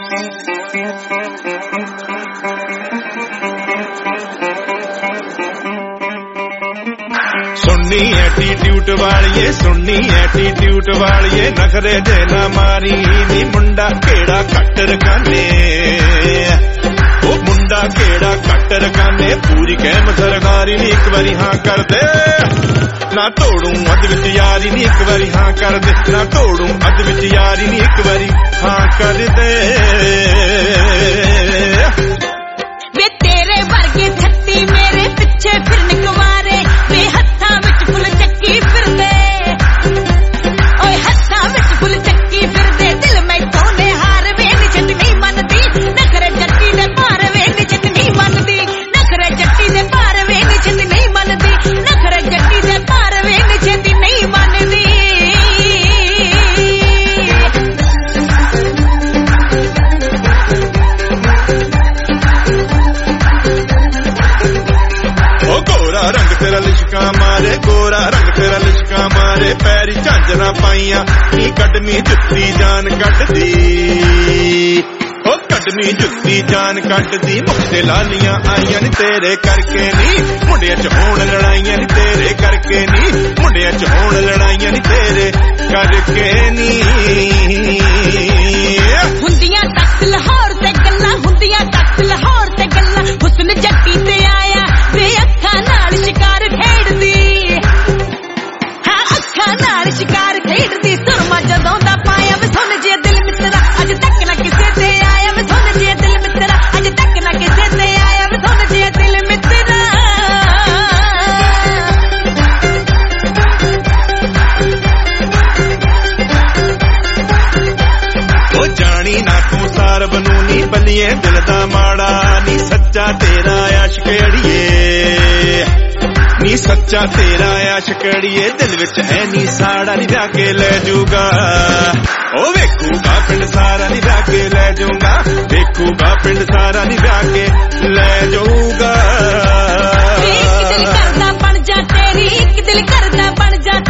सुननी एटीट्यूड वालिए सुननी एटीट्यूड वालिए नखरे दे ना मारी नी मुंडा केड़ा कट रखाने ओ मुंडा केड़ा कट रखाने पूरी कैम सरकारी नी एक बारी हाँ कर दे ना तोड़ू अद विच यारी नी एक बारी हाँ कर दे ना तोड़ू अद विच यारी नी एक बारी हाँ कर दे वे तेरे वर्गे छत्ती मेरे पीछे फिरन कुवारे वे हत्था विच फुल चक्की फिरदे ओए हत्था विच फुल चक्की फिरदे दिल में तोने हार वे निजत नहीं मनदी नखरे जट्टी दे पार वे निजत नहीं मनदी नखरे जट्टी दे पार वे निजत नहीं मनदी नखरे जट्टी दे पार वे निजत नहीं मनदी रंग तेरा लिशका मारे गोरा रंग तेरा लिशका मारे पैरी झांजरा पाइया नी कटनी जुत्ती जान कटदी ओ कटनी जुत्ती जान कटदी मुझे लालियां आईया नी तेरे करके नी मुंडिया च होण लड़ाइयां नी तेरे करके नी मुंडिया च होण लड़ाइयां नी तेरे करके नी हुंदियां तक लाहौर ते गल्लां हुंदियां तक लाहौर ते गल्लां हुस्न जट्टी ते आया वे अखां नाल शिकार खेडदी हां अखां नाल शिकार खेडदी सुरमा जदों दा पाया वे सुन जे दिल मित्रा अज तक ना किसे ते आया वे सुन जे दिल मित्रा अज तक ना किसे ते आया वे सुन जे दिल मित्रा ओ जानी ना तू सार बनूनी बनिए दिल दा माड़ा नी सच्चा तेरा आशिक अड़िए नी सच्चा तेरा आशिक अड़िए दिल विच है नी साड़ा नी जाके ले जूगा ओ वेखूगा पिंड सारा नी जाके ले जूगा वेखूगा पिंड सारा नी जाके ले जूगा एक दिल करदा बन जा तेरी एक दिल करदा बन जा